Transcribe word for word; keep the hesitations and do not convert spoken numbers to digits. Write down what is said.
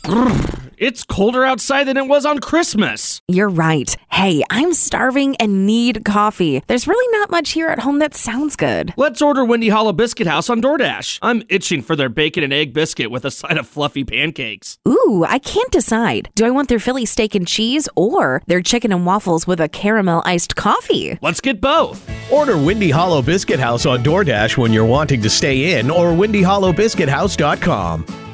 It's colder outside than it was on Christmas. You're right. Hey, I'm starving and need coffee. There's really not much here at home that sounds good. Let's order Windy Hollow Biscuit House on DoorDash. I'm itching for their bacon and egg biscuit with a side of fluffy pancakes. Ooh, I can't decide. Do I want their Philly steak and cheese or their chicken and waffles with a caramel iced coffee? Let's get both. Order Windy Hollow Biscuit House on DoorDash when you're wanting to stay in or windy hollow biscuit house dot com.